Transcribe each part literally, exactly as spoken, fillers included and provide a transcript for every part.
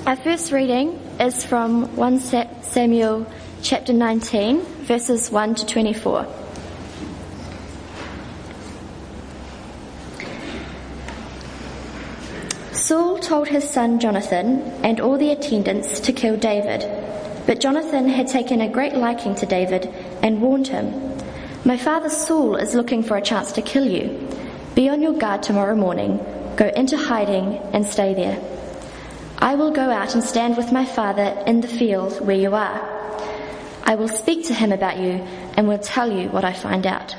Our first reading is from First Samuel chapter nineteen, verses one to twenty-four. Saul told his son Jonathan and all the attendants to kill David, but Jonathan had taken a great liking to David and warned him, "My father Saul is looking for a chance to kill you. Be on your guard tomorrow morning, go into hiding and stay there. I will go out and stand with my father in the field where you are. I will speak to him about you and will tell you what I find out."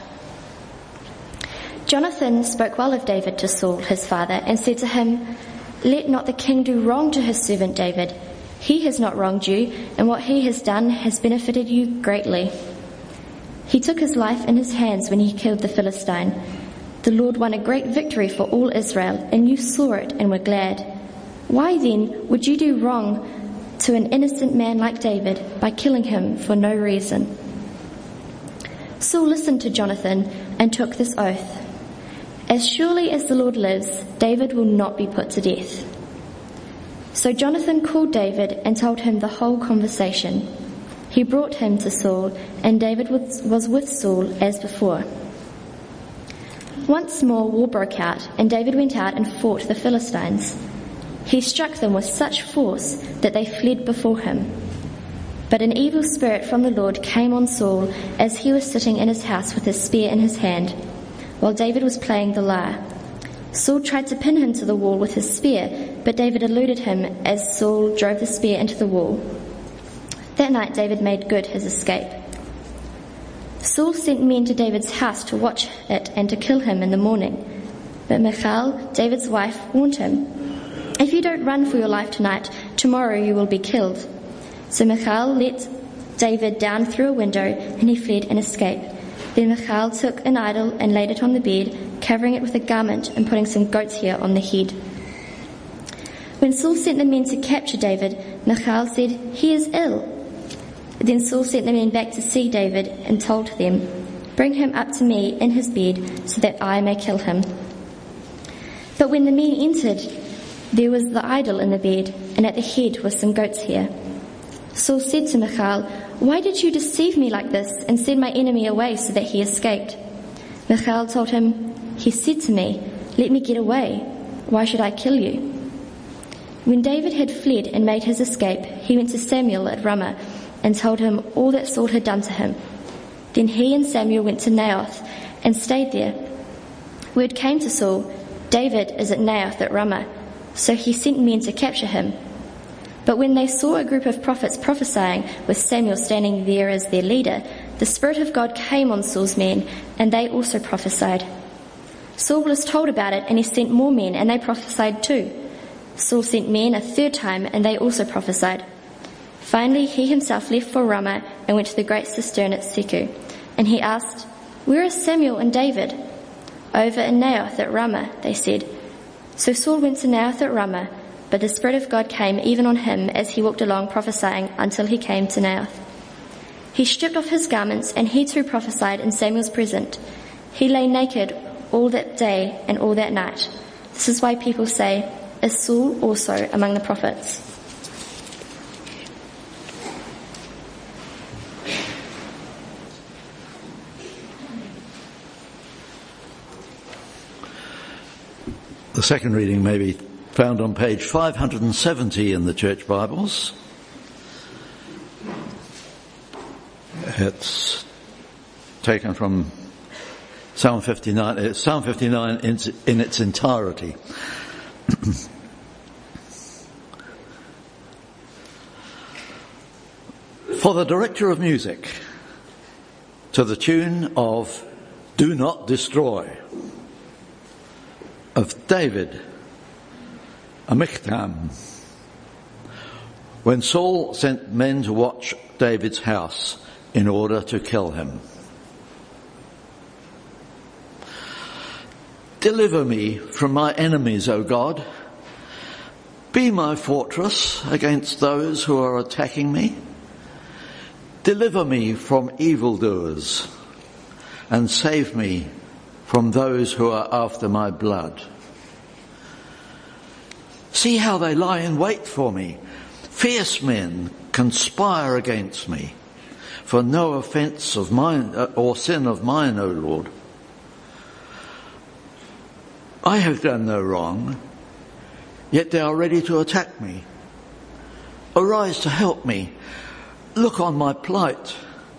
Jonathan spoke well of David to Saul, his father, and said to him, "Let not the king do wrong to his servant David. He has not wronged you, and what he has done has benefited you greatly. He took his life in his hands when he killed the Philistine. The Lord won a great victory for all Israel, and you saw it and were glad. Why then would you do wrong to an innocent man like David by killing him for no reason?" Saul listened to Jonathan and took this oath, "As surely as the Lord lives, David will not be put to death." So Jonathan called David and told him the whole conversation. He brought him to Saul, and David was with Saul as before. Once more war broke out, and David went out and fought the Philistines. He struck them with such force that they fled before him. But an evil spirit from the Lord came on Saul as he was sitting in his house with his spear in his hand, while David was playing the lyre. Saul tried to pin him to the wall with his spear, but David eluded him as Saul drove the spear into the wall. That night David made good his escape. Saul sent men to David's house to watch it and to kill him in the morning. But Michal, David's wife, warned him, "If you don't run for your life tonight, tomorrow you will be killed." So Michal let David down through a window, and he fled and escaped. Then Michal took an idol and laid it on the bed, covering it with a garment and putting some goat's hair on the head. When Saul sent the men to capture David, Michal said, "He is ill." Then Saul sent the men back to see David and told them, "Bring him up to me in his bed so that I may kill him." But when the men entered, there was the idol in the bed, and at the head was some goat's hair. Saul said to Michal, "Why did you deceive me like this and send my enemy away so that he escaped?" Michal told him, "He said to me, 'Let me get away. Why should I kill you?'" When David had fled and made his escape, he went to Samuel at Ramah and told him all that Saul had done to him. Then he and Samuel went to Naioth and stayed there. Word came to Saul, "David is at Naioth at Ramah," so he sent men to capture him. But when they saw a group of prophets prophesying, with Samuel standing there as their leader, the Spirit of God came on Saul's men, and they also prophesied. Saul was told about it, and he sent more men, and they prophesied too. Saul sent men a third time, and they also prophesied. Finally, he himself left for Ramah and went to the great cistern at Seku. And he asked, "Where are Samuel and David?" "Over in Naioth at Ramah," they said. So Saul went to Naioth at Ramah, but the Spirit of God came even on him as he walked along prophesying until he came to Naioth. He stripped off his garments, and he too prophesied in Samuel's presence. He lay naked all that day and all that night. This is why people say, "Is Saul also among the prophets?" The second reading may be found on page five hundred seventy in the Church Bibles. It's taken from Psalm fifty-nine. It's Psalm fifty-nine in, in its entirety. For the director of music, to the tune of "Do Not Destroy," of David, a Michtam, when Saul sent men to watch David's house in order to kill him. Deliver me from my enemies, O God. Be my fortress against those who are attacking me. Deliver me from evildoers and save me from those who are after my blood. See how they lie in wait for me. Fierce men conspire against me. For no offence of mine or sin of mine, O Lord. I have done no wrong, yet they are ready to attack me. Arise to help me. Look on my plight.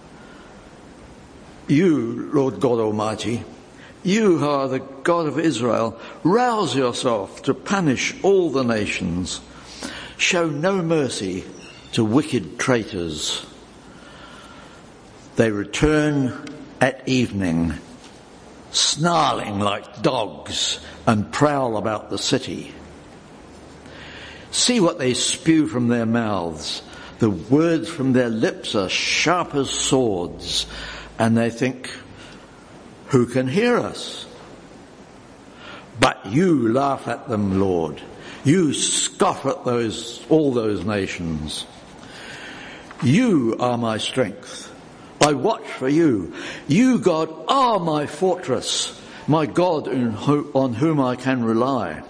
You, Lord God Almighty, you who are the God of Israel, rouse yourself to punish all the nations. Show no mercy to wicked traitors. They return at evening, snarling like dogs, and prowl about the city. See what they spew from their mouths. The words from their lips are sharp as swords, and they think, who can hear us? But you laugh at them, Lord. You scoff at those, all those nations. You are my strength. I watch for you. You, God, are my fortress, my God on whom I can rely.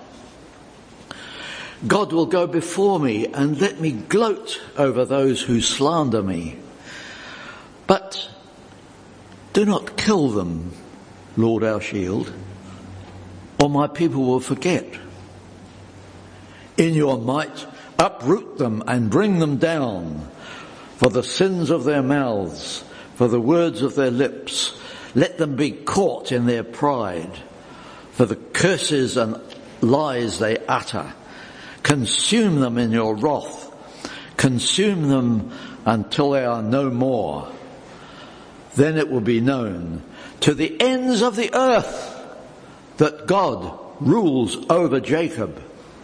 God will go before me and let me gloat over those who slander me. But do not kill them, Lord our shield, or my people will forget. In your might, uproot them and bring them down. For the sins of their mouths, for the words of their lips, let them be caught in their pride. For the curses and lies they utter, consume them in your wrath. Consume them until they are no more. Then it will be known to the ends of the earth that God rules over Jacob.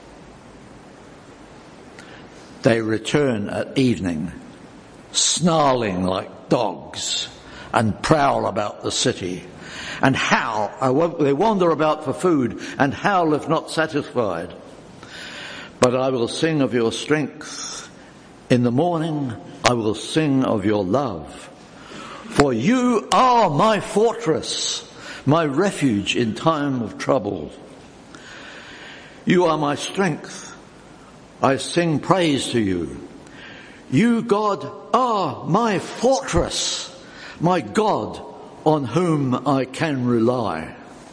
They return at evening, snarling like dogs, and prowl about the city, and howl. They wander about for food, and howl if not satisfied. But I will sing of your strength. In the morning I will sing of your love. For you are my fortress, my refuge in time of trouble. You are my strength. I sing praise to you. You, God, are my fortress, my God on whom I can rely.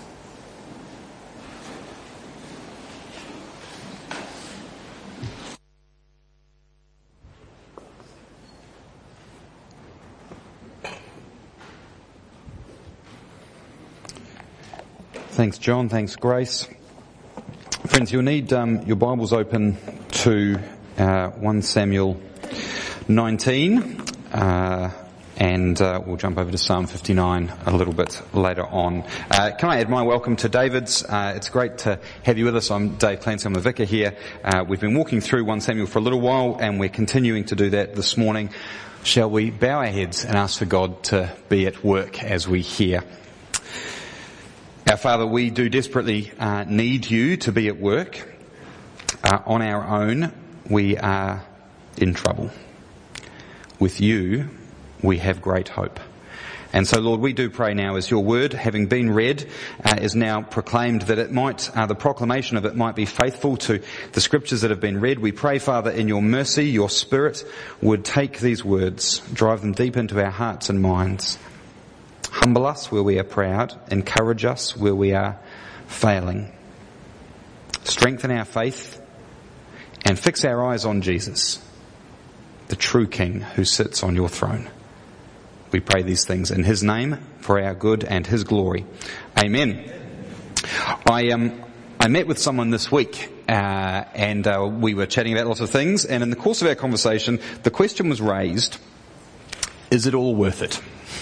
Thanks, John. Thanks, Grace. Friends, you'll need um, your Bibles open to uh, First Samuel nineteen, uh, and uh, we'll jump over to Psalm fifty-nine a little bit later on. Uh, can I add my welcome to David's? Uh, it's great to have you with us. I'm Dave Clancy, I'm the vicar here. Uh, we've been walking through First Samuel for a little while, and we're continuing to do that this morning. Shall we bow our heads and ask for God to be at work as we hear? Our Father, we do desperately uh, need you to be at work. Uh, on our own, we are in trouble. With you, we have great hope. And so, Lord, we do pray now as your word, having been read, uh, is now proclaimed, that it might, uh, the proclamation of it might be faithful to the scriptures that have been read. We pray, Father, in your mercy, your Spirit would take these words, drive them deep into our hearts and minds. Humble us where we are proud. Encourage us where we are failing. Strengthen our faith and fix our eyes on Jesus, the true King who sits on your throne. We pray these things in his name for our good and his glory. Amen. I um I met with someone this week uh, and uh, we were chatting about lots of things, and in the course of our conversation the question was raised, is it all worth it?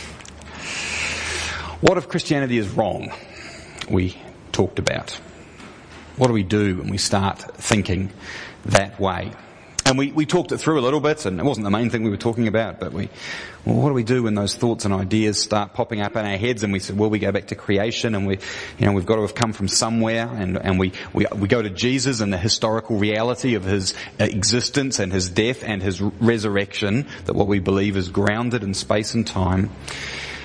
What if Christianity is wrong? We talked about. What do we do when we start thinking that way? And we, we talked it through a little bit, and it wasn't the main thing we were talking about, but we, well, what do we do when those thoughts and ideas start popping up in our heads? And we said, well, we go back to creation, and we, you know, we've got to have come from somewhere, and, and we, we, we go to Jesus and the historical reality of his existence and his death and his resurrection, that what we believe is grounded in space and time.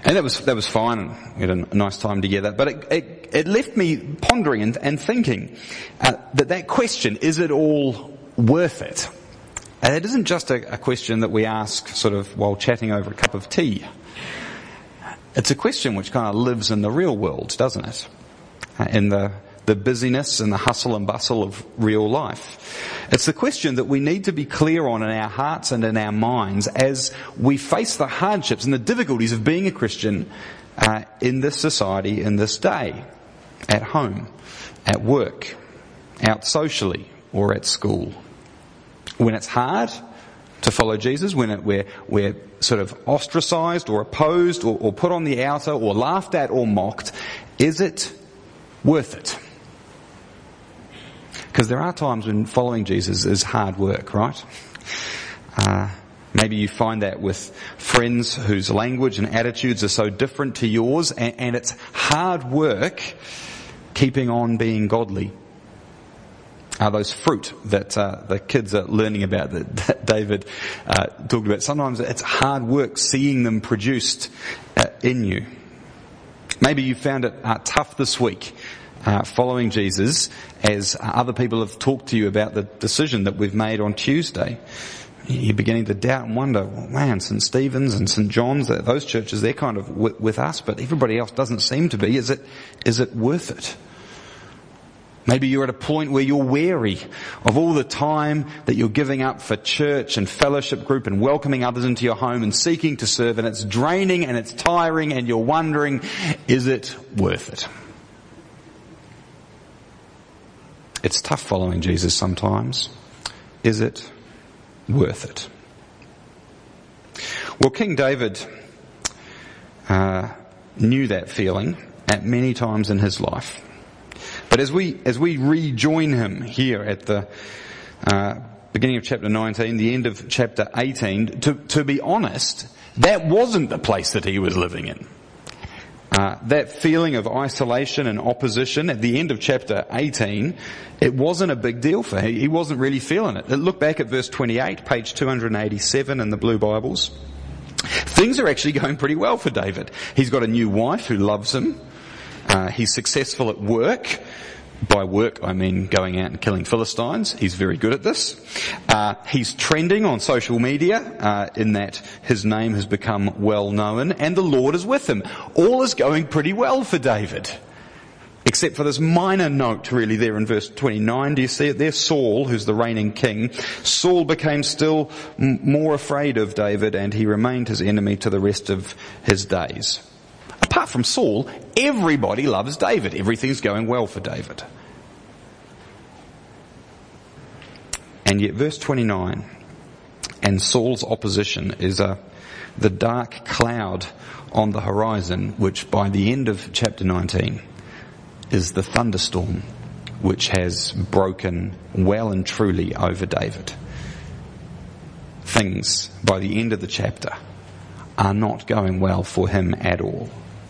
And that was that was fine, and we had a nice time together. But it, it, it left me pondering and, and thinking uh, that that question, is it all worth it? And it isn't just a, a question that we ask sort of while chatting over a cup of tea. It's a question which kind of lives in the real world, doesn't it? Uh, in the the busyness and the hustle and bustle of real life. It's the question that we need to be clear on in our hearts and in our minds as we face the hardships and the difficulties of being a Christian uh, in this society, in this day, at home, at work, out socially, or at school. When it's hard to follow Jesus, when it, we're, we're sort of ostracized or opposed or, or put on the outer or laughed at or mocked, is it worth it? Because there are times when following Jesus is hard work, right? Uh, maybe you find that with friends whose language and attitudes are so different to yours, and, and it's hard work keeping on being godly. Uh, those fruit that uh, the kids are learning about, that, that David uh, talked about, sometimes it's hard work seeing them produced uh, in you. Maybe you found it uh, tough this week uh, following Jesus as uh, other people have talked to you about the decision that we've made on Tuesday. You're beginning to doubt and wonder, well, man, Saint Stephen's and Saint John's, those churches, they're kind of w- with us, but everybody else doesn't seem to be. Is it, is it worth it? Maybe you're at a point where you're weary of all the time that you're giving up for church and fellowship group and welcoming others into your home and seeking to serve, and it's draining and it's tiring, and you're wondering, is it worth it? It's tough following Jesus sometimes. Is it worth it? Well, King David uh, knew that feeling at many times in his life. But as we as we rejoin him here at the uh, beginning of chapter nineteen, the end of chapter eighteen, to, to be honest, that wasn't the place that he was living in. Uh, that feeling of isolation and opposition at the end of chapter eighteen, it wasn't a big deal for him. He wasn't really feeling it. Look back at verse twenty-eight, page two eighty-seven in the Blue Bibles. Things are actually going pretty well for David. He's got a new wife who loves him. Uh, he's successful at work. By work, I mean going out and killing Philistines. He's very good at this. Uh, he's trending on social media, uh, in that his name has become well known, and the Lord is with him. All is going pretty well for David. Except for this minor note really there in verse twenty-nine. Do you see it there? Saul, who's the reigning king, Saul became still m- more afraid of David, and he remained his enemy to the rest of his days. Apart from Saul, everybody loves David. Everything's going well for David. And yet verse twenty-nine, and Saul's opposition is a, the dark cloud on the horizon, which by the end of chapter nineteen is the thunderstorm which has broken well and truly over David. Things, by the end of the chapter, are not going well for him at all.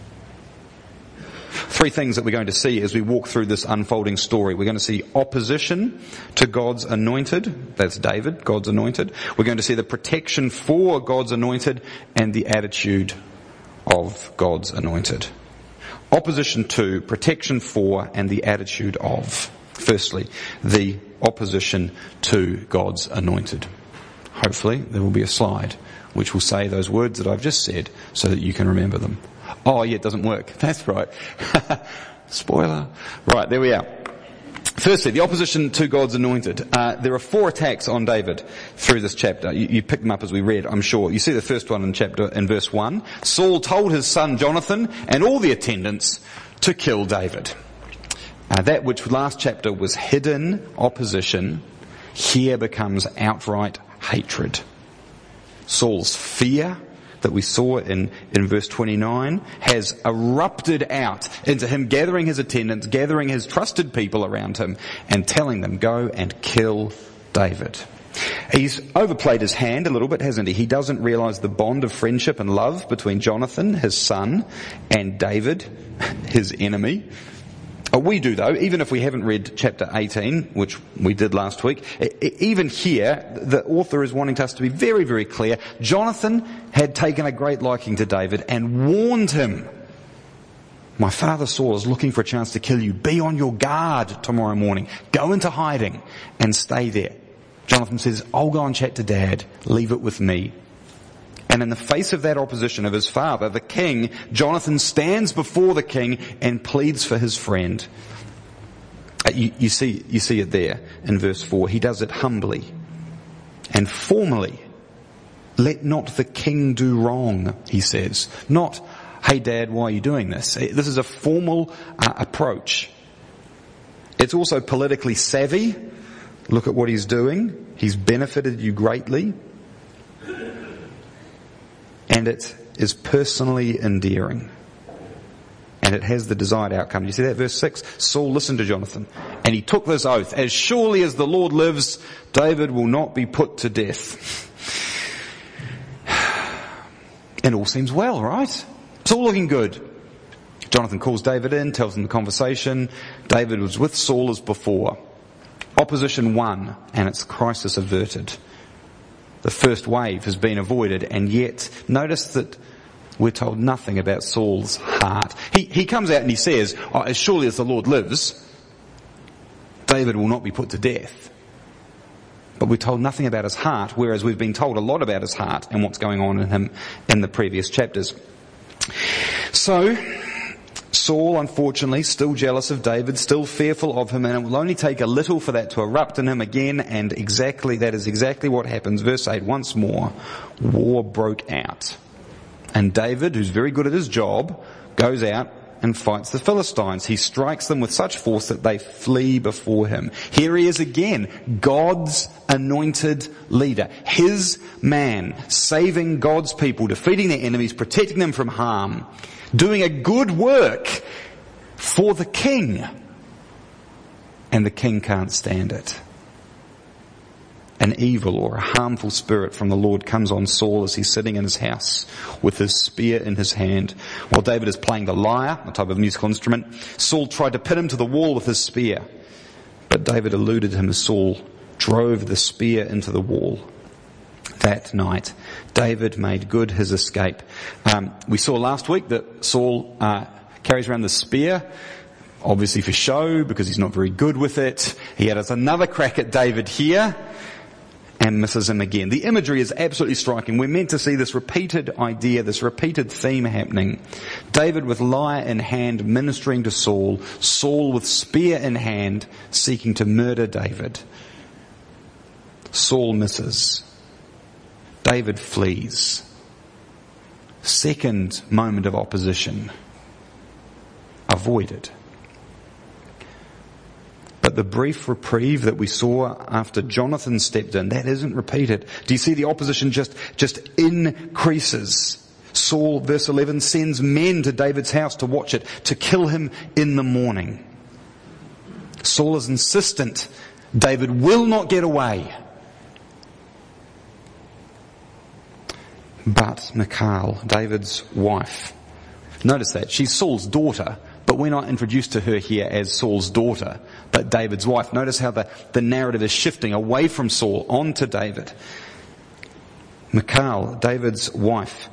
Three things that we're going to see as we walk through this unfolding story. We're going to see opposition to God's anointed. That's David, God's anointed. We're going to see the protection for God's anointed and the attitude of God's anointed. Opposition to, protection for, and the attitude of. Firstly, the opposition to God's anointed. Hopefully there will be a slide which will say those words that I've just said so that you can remember them. Oh yeah, it doesn't work. That's right. Spoiler. Right, there we are. Firstly, the opposition to God's anointed. Uh, there are four attacks on David through this chapter. You, you picked them up as we read, I'm sure. You see the first one in chapter, in verse one. Saul told his son Jonathan and all the attendants to kill David. Uh, that which last chapter was hidden opposition, here becomes outright hatred. Saul's fear that we saw in, in verse twenty-nine has erupted out into him gathering his attendants, gathering his trusted people around him and telling them, go and kill David. He's overplayed his hand a little bit, hasn't he? He doesn't realize the bond of friendship and love between Jonathan, his son, and David, his enemy. Uh, we do though, even if we haven't read chapter eighteen, which we did last week, I- I- even here, the author is wanting us to be very, very clear. Jonathan had taken a great liking to David and warned him, my father Saul is looking for a chance to kill you. Be on your guard tomorrow morning. Go into hiding and stay there. Jonathan says, I'll go and chat to Dad. Leave it with me. And in the face of that opposition of his father, the king, Jonathan stands before the king and pleads for his friend. Uh, you, you see, you see it there in verse four. He does it humbly and formally. Let not the king do wrong, he says. Not, hey Dad, why are you doing this? This is a formal uh, approach. It's also politically savvy. Look at what he's doing. He's benefited you greatly. And it is personally endearing. And it has the desired outcome. Do you see that? Verse six. Saul listened to Jonathan, and he took this oath. As surely as the Lord lives, David will not be put to death. And all seems well, right? It's all looking good. Jonathan calls David in, tells him the conversation. David was with Saul as before. Opposition won, and its crisis averted. The first wave has been avoided, and yet notice that we're told nothing about Saul's heart. He, he comes out and he says, oh, as surely as the Lord lives, David will not be put to death. But we're told nothing about his heart, whereas we've been told a lot about his heart and what's going on in him in the previous chapters. So, Saul, unfortunately, still jealous of David, still fearful of him, and it will only take a little for that to erupt in him again, and exactly, that is exactly what happens. Verse eight, once more, war broke out. And David, who's very good at his job, goes out and fights the Philistines. He strikes them with such force that they flee before him. Here he is again, God's anointed leader, his man, saving God's people, defeating their enemies, protecting them from harm, doing a good work for the king. And the king can't stand it. An evil or a harmful spirit from the Lord comes on Saul as he's sitting in his house with his spear in his hand. While David is playing the lyre, a type of musical instrument, Saul tried to pin him to the wall with his spear. But David eluded him as Saul drove the spear into the wall. That night, David made good his escape. Um, we saw last week that Saul uh, carries around the spear, obviously for show, because he's not very good with it. He had another crack at David here, and misses him again. The imagery is absolutely striking. We're meant to see this repeated idea, this repeated theme happening. David with lyre in hand ministering to Saul, Saul with spear in hand seeking to murder David. Saul misses. David flees. Second moment of opposition avoided. But the brief reprieve that we saw after Jonathan stepped in, that isn't repeated. Do you see the opposition just, just increases? Saul, verse eleven, sends men to David's house to watch it, to kill him in the morning. Saul is insistent. David will not get away. But Michal, David's wife, notice that, she's Saul's daughter, but we're not introduced to her here as Saul's daughter, but David's wife. Notice how the, the narrative is shifting away from Saul onto David. Michal, David's wife,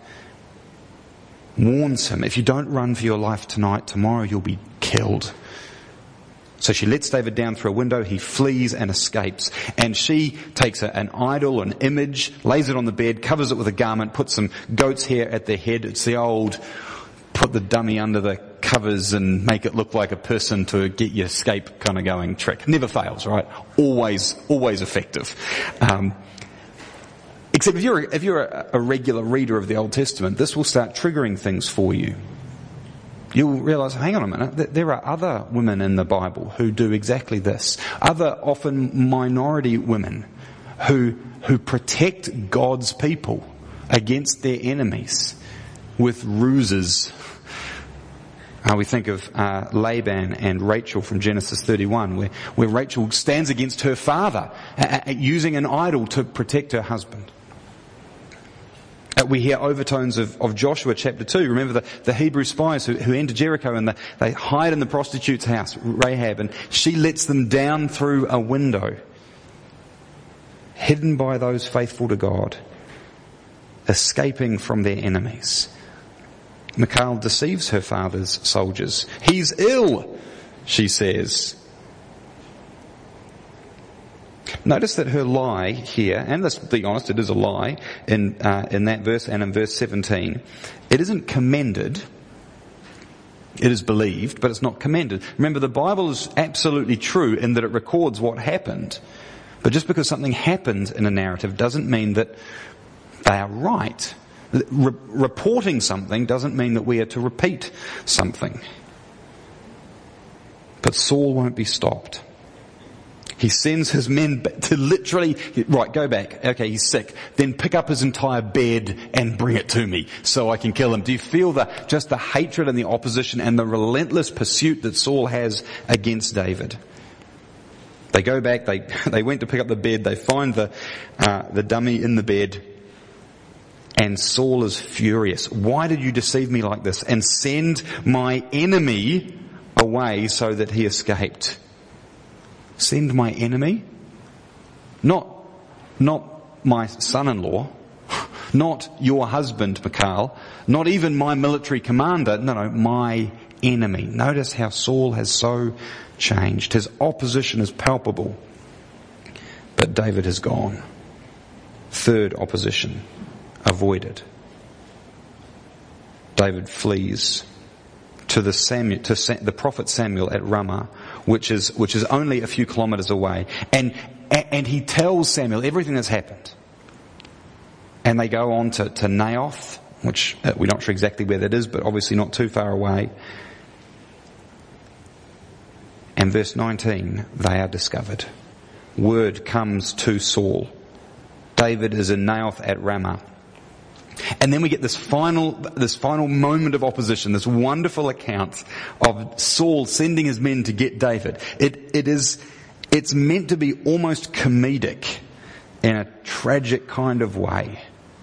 warns him, if you don't run for your life tonight, tomorrow you'll be killed. So she lets David down through a window, he flees and escapes. And she takes a, an idol, an image, lays it on the bed, covers it with a garment, puts some goat's hair at the head. It's the old, put the dummy under the covers and make it look like a person to get your escape kind of going trick. Never fails, right? Always, always effective. Um, except if you're, if you're a, a regular reader of the Old Testament, this will start triggering things for you. You'll realise, hang on a minute, there are other women in the Bible who do exactly this. Other, often minority women who, who protect God's people against their enemies with ruses. Uh, we think of uh, Laban and Rachel from Genesis thirty-one, where, where Rachel stands against her father, uh, uh, using an idol to protect her husband. Uh, we hear overtones of, of Joshua chapter two. Remember the, the Hebrew spies who, who enter Jericho and the, they hide in the prostitute's house, Rahab, and she lets them down through a window. Hidden by those faithful to God, escaping from their enemies. Michal deceives her father's soldiers. He's ill, she says. Notice that her lie here, and let's be honest, it is a lie, in uh, in that verse and in verse seventeen, it isn't commended. It is believed, but it's not commended. Remember, the Bible is absolutely true in that it records what happened. But just because something happens in a narrative doesn't mean that they are right. Re- reporting something doesn't mean that we are to repeat something. But Saul won't be stopped. He sends his men to literally, right, go back. Okay, he's sick. Then pick up his entire bed and bring it to me so I can kill him. Do you feel the, just the hatred and the opposition and the relentless pursuit that Saul has against David? They go back, they, they went to pick up the bed, they find the, uh, the dummy in the bed, and Saul is furious. Why did you deceive me like this and send my enemy away so that he escaped? Send my enemy? Not, not my son-in-law, not your husband, Michal, not even my military commander, no, no, my enemy. Notice how Saul has so changed. His opposition is palpable, but David has gone. Third opposition, avoided. David flees to the Samuel, to Sa- the prophet Samuel at Ramah, which is which is only a few kilometres away, and and he tells Samuel everything that's happened. And they go on to, to Naioth, which uh, we're not sure exactly where that is, but obviously not too far away. And verse nineteen, they are discovered. Word comes to Saul. David is in Naioth at Ramah. And then we get this final, this final moment of opposition, this wonderful account of Saul sending his men to get David. It, it is, it's meant to be almost comedic in a tragic kind of way.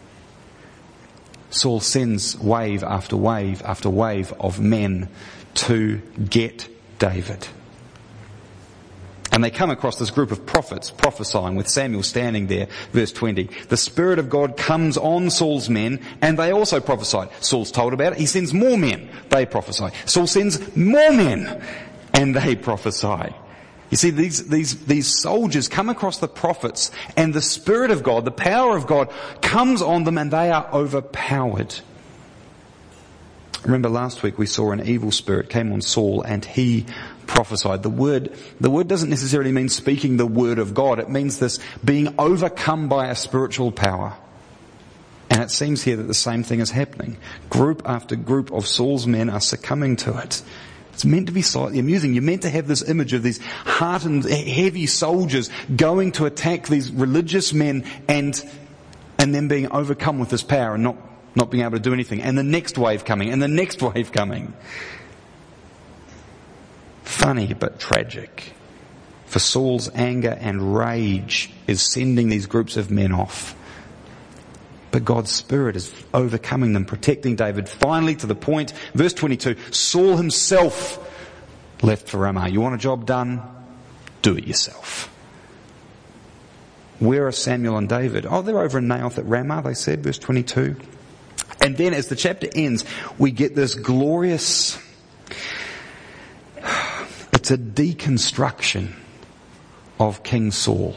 Saul sends wave after wave after wave of men to get David. And they come across this group of prophets prophesying with Samuel standing there. Verse twenty. The Spirit of God comes on Saul's men and they also prophesied. Saul's told about it. He sends more men. They prophesy. Saul sends more men and they prophesy. You see, these, these, these soldiers come across the prophets and the Spirit of God, the power of God comes on them and they are overpowered. Remember last week we saw an evil spirit came on Saul and he prophesied. The word, the word doesn't necessarily mean speaking the word of God. It means this being overcome by a spiritual power. And it seems here that the same thing is happening. Group after group of Saul's men are succumbing to it. It's meant to be slightly amusing. You're meant to have this image of these hardened, heavy soldiers going to attack these religious men and, and then being overcome with this power and not Not being able to do anything. And the next wave coming. And the next wave coming. Funny but tragic. For Saul's anger and rage is sending these groups of men off. But God's Spirit is overcoming them, protecting David. Finally to the point, verse twenty-two, Saul himself left for Ramah. You want a job done? Do it yourself. Where are Samuel and David? Oh, they're over in Naioth at Ramah, they said, verse twenty-two. And then as the chapter ends, we get this glorious, it's a deconstruction of King Saul.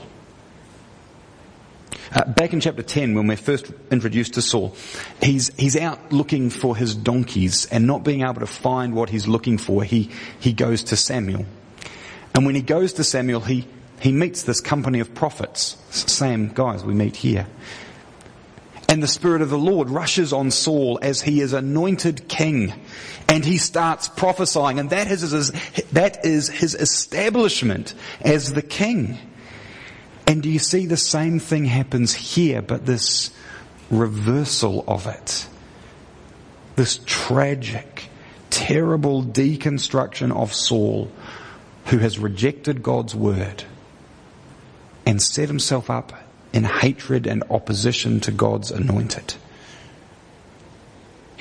Uh, back in chapter ten, when we're first introduced to Saul, he's, he's out looking for his donkeys and not being able to find what he's looking for, he, he goes to Samuel. And when he goes to Samuel, he, he meets this company of prophets, same guys we meet here. And the Spirit of the Lord rushes on Saul as he is anointed king. And he starts prophesying. And that is his, that is his establishment as the king. And do you see the same thing happens here, but this reversal of it? This tragic, terrible deconstruction of Saul, who has rejected God's word and set himself up in hatred and opposition to God's anointed.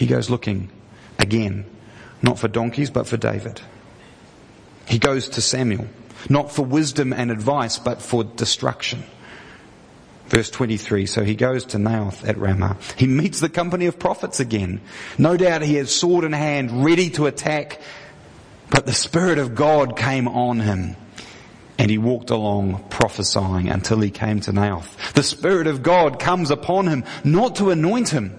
he goes looking again, not for donkeys, but for David. He goes to Samuel, not for wisdom and advice, but for destruction. Verse twenty-three, so he goes to Naioth at Ramah. He meets the company of prophets again. No doubt he has sword in hand, ready to attack, but the Spirit of God came on him. And he walked along prophesying until he came to Naioth. The Spirit of God comes upon him, not to anoint him,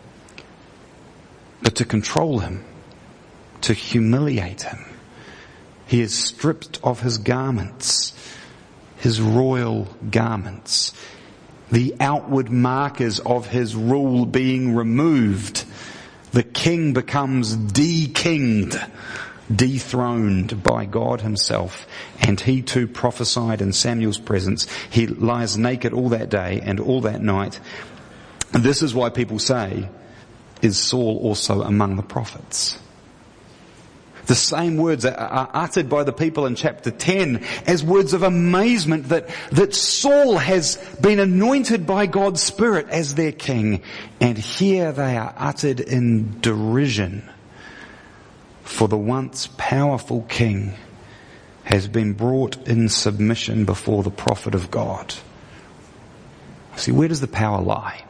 but to control him, to humiliate him. He is stripped of his garments, his royal garments, the outward markers of his rule being removed. The king becomes de-kinged, dethroned by God himself. And he too prophesied in Samuel's presence. He lies naked all that day and all that night. And this is why people say, is Saul also among the prophets? The same words are uttered by the people in chapter ten as words of amazement that, that Saul has been anointed by God's Spirit as their king. And here they are uttered in derision. For the once powerful king has been brought in submission before the prophet of God. See, where does the power lie?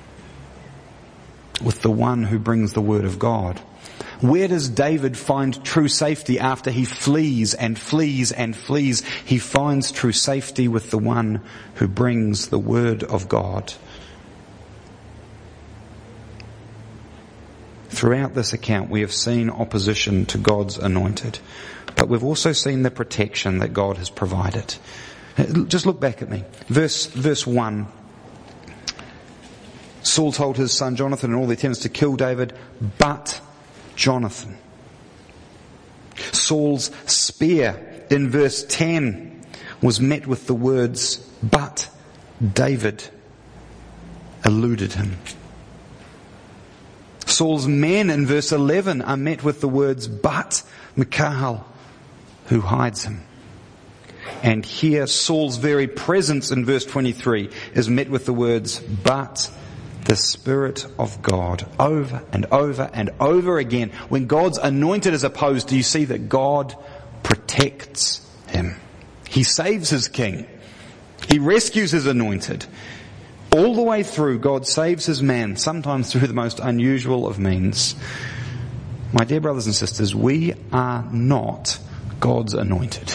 With the one who brings the word of God. Where does David find true safety after he flees and flees and flees? He finds true safety with the one who brings the word of God. Throughout this account, we have seen opposition to God's anointed, but we've also seen the protection that God has provided. Just look back at me. Verse, verse one. Saul told his son Jonathan and all their attendants to kill David, but Jonathan. Saul's spear in verse ten was met with the words, but David eluded him. Saul's men in verse eleven are met with the words, but Michal, who hides him. And here Saul's very presence in verse twenty-three is met with the words, but the Spirit of God. Over and over and over again. When God's anointed is opposed, do you see that God protects him? He saves his king. He rescues his anointed. All the way through, God saves his man, sometimes through the most unusual of means. My dear brothers and sisters, we are not God's anointed.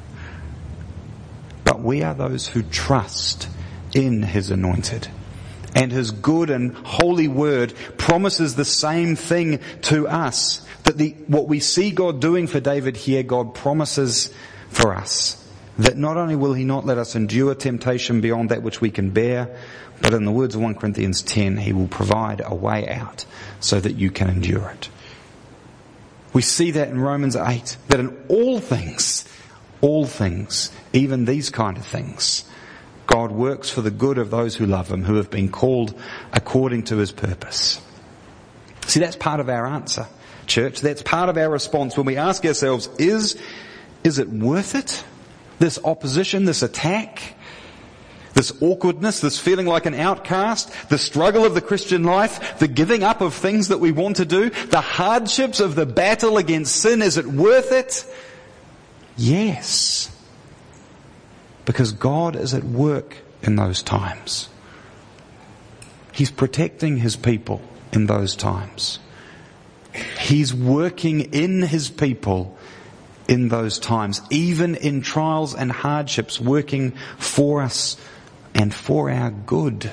But we are those who trust in his anointed. And his good and holy word promises the same thing to us. That the, what we see God doing for David here, God promises for us. That not only will he not let us endure temptation beyond that which we can bear, but in the words of First Corinthians ten, he will provide a way out so that you can endure it. We see that in Romans eight, that in all things, all things, even these kind of things, God works for the good of those who love him, who have been called according to his purpose. See, that's part of our answer, church. That's part of our response when we ask ourselves, is, is it worth it? This opposition, this attack, this awkwardness, this feeling like an outcast, the struggle of the Christian life, the giving up of things that we want to do, the hardships of the battle against sin, is it worth it? Yes. Because God is at work in those times. He's protecting his people in those times. He's working in his people in those times, even in trials and hardships, working for us and for our good.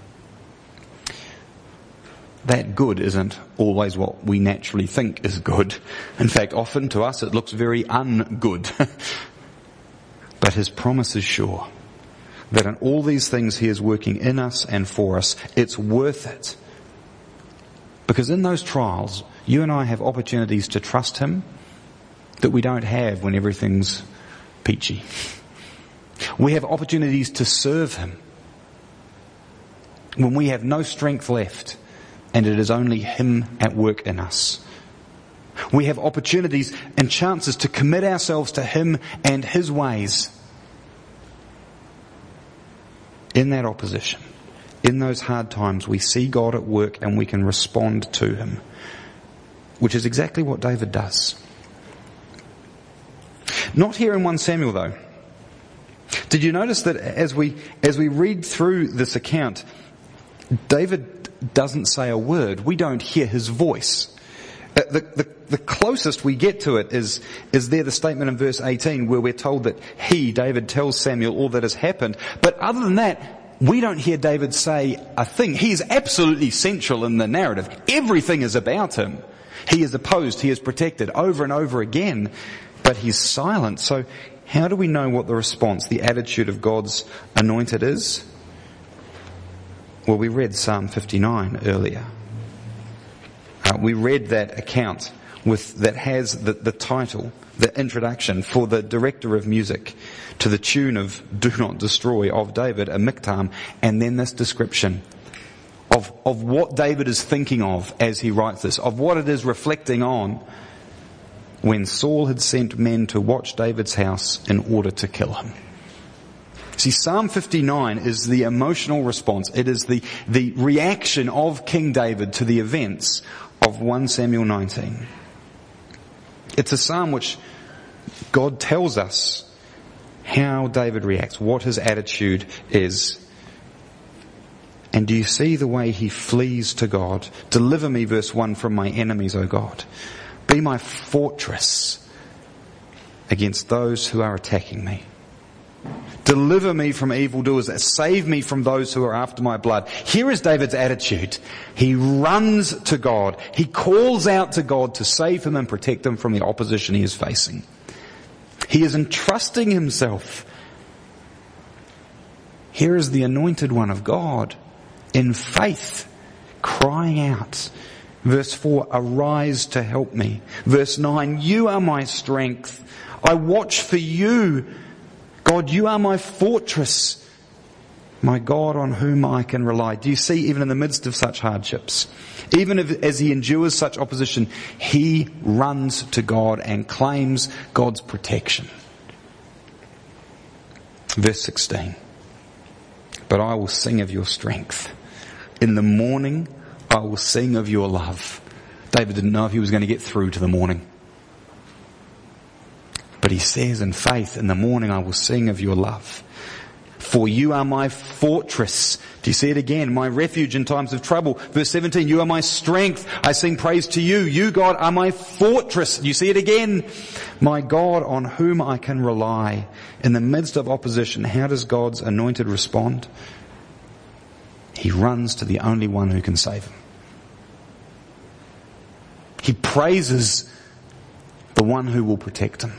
That good isn't always what we naturally think is good. In fact, often to us it looks very ungood. But his promise is sure that in all these things he is working in us and for us. It's worth it. Because in those trials, you and I have opportunities to trust him that we don't have when everything's peachy. We have opportunities to serve him when we have no strength left and it is only him at work in us. We have opportunities and chances to commit ourselves to him and his ways. In that opposition, in those hard times, we see God at work and we can respond to him, which is exactly what David does. Not here in First Samuel though. Did you notice that as we as we read through this account, David doesn't say a word. We don't hear his voice. The, the, the closest we get to it is, is there the statement in verse eighteen where we're told that he, David, tells Samuel all that has happened. But other than that, we don't hear David say a thing. He's absolutely central in the narrative. Everything is about him. He is opposed, he is protected over and over again, but he's silent. So how do we know what the response, the attitude of God's anointed is? Well, we read Psalm fifty-nine earlier. Uh, we read that account with that has the, the title, the introduction for the director of music to the tune of Do Not Destroy of David, a miktam, and then this description of, of what David is thinking of as he writes this, of what it is reflecting on when Saul had sent men to watch David's house in order to kill him. See, Psalm fifty-nine is the emotional response. It is the, the reaction of King David to the events of First Samuel nineteen. It's a psalm which God tells us how David reacts, what his attitude is. And do you see the way he flees to God? Deliver me, verse one, from my enemies, O God. Be my fortress against those who are attacking me. Deliver me from evildoers. Save me from those who are after my blood. Here is David's attitude. He runs to God. He calls out to God to save him and protect him from the opposition he is facing. He is entrusting himself. Here is the anointed one of God in faith, crying out. Verse four, arise to help me. Verse nine, you are my strength. I watch for you. God, you are my fortress, my God on whom I can rely. Do you see, even in the midst of such hardships, even if, as he endures such opposition, he runs to God and claims God's protection. Verse sixteen, but I will sing of your strength. In the morning, I will sing of your love. David didn't know if he was going to get through to the morning. But he says in faith, in the morning I will sing of your love. For you are my fortress. Do you see it again? My refuge in times of trouble. Verse seventeen, you are my strength. I sing praise to you. You, God, are my fortress. Do you see it again? My God on whom I can rely. In the midst of opposition, how does God's anointed respond? He runs to the only one who can save him. He praises the one who will protect him.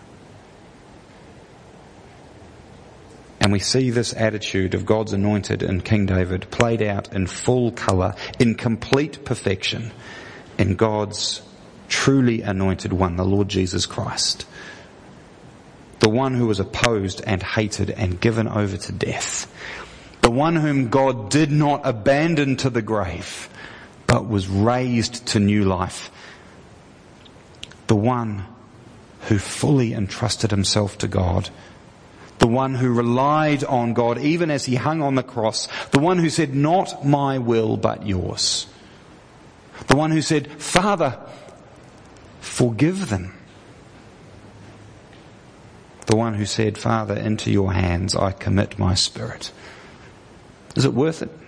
And we see this attitude of God's anointed in King David played out in full colour, in complete perfection, in God's truly anointed one, the Lord Jesus Christ. The one who was opposed and hated and given over to death. The one whom God did not abandon to the grave, but was raised to new life. The one who fully entrusted himself to God. The one who relied on God even as he hung on the cross. The one who said, not my will but yours. The one who said, Father, forgive them. The one who said, Father, into your hands I commit my spirit. Is it worth it?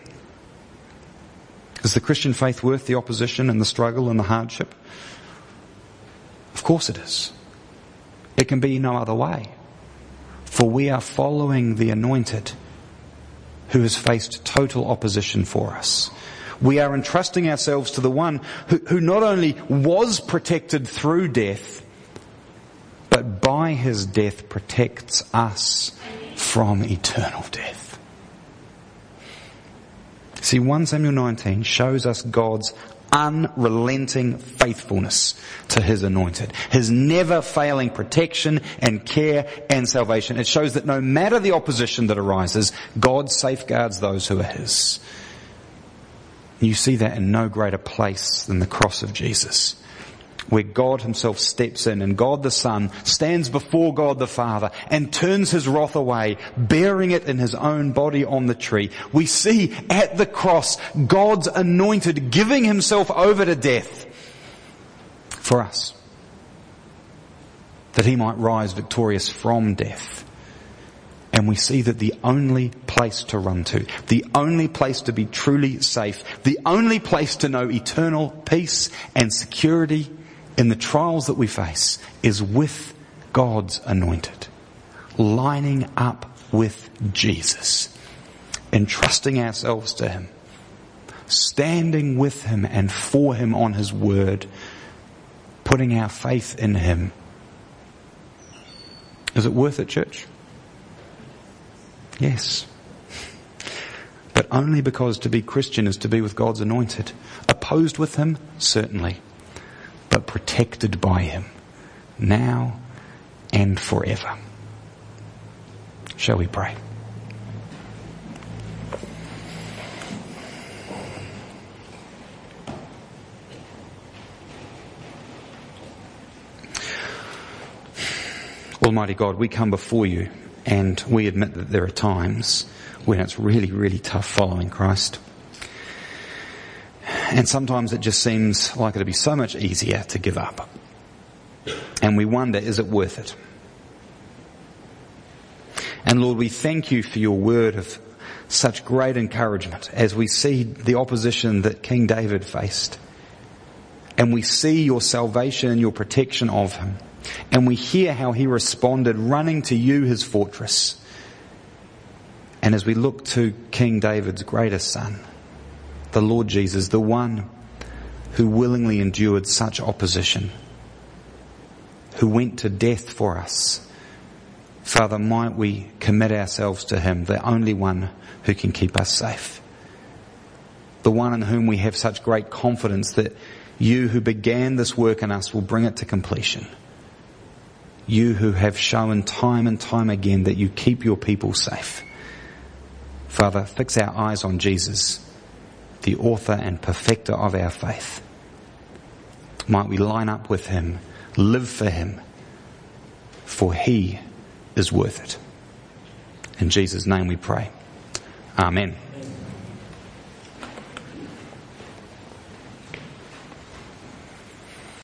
Is the Christian faith worth the opposition and the struggle and the hardship? Of course it is. It can be no other way. For we are following the anointed who has faced total opposition for us. We are entrusting ourselves to the one who, who not only was protected through death, but by his death protects us from eternal death. See, First Samuel nineteen shows us God's unrelenting faithfulness to his anointed. His never failing protection and care and salvation. It shows that no matter the opposition that arises, God safeguards those who are his. You see that in no greater place than the cross of Jesus, where God himself steps in and God the Son stands before God the Father and turns his wrath away, bearing it in his own body on the tree. We see at the cross God's anointed giving himself over to death for us, that he might rise victorious from death. And we see that the only place to run to, the only place to be truly safe, the only place to know eternal peace and security in the trials that we face is with God's anointed, lining up with Jesus, entrusting ourselves to him, standing with him and for him on his word, putting our faith in him. Is it worth it, church? Yes. But only because to be Christian is to be with God's anointed. Opposed with him? Certainly. But protected by him. Now and forever. Shall we pray? Almighty God, we come before you and we admit that there are times when it's really, really tough following Christ. And sometimes it just seems like it'd be so much easier to give up. And we wonder, is it worth it? And Lord, we thank you for your word of such great encouragement as we see the opposition that King David faced. And we see your salvation and your protection of him. And we hear how he responded, running to you, his fortress. And as we look to King David's greatest son, the Lord Jesus, the one who willingly endured such opposition, who went to death for us, Father, might we commit ourselves to him, the only one who can keep us safe. The one in whom we have such great confidence that you who began this work in us will bring it to completion. You who have shown time and time again that you keep your people safe. Father, fix our eyes on Jesus, the author and perfecter of our faith. Might we line up with him, live for him, for he is worth it. In Jesus' name we pray. Amen.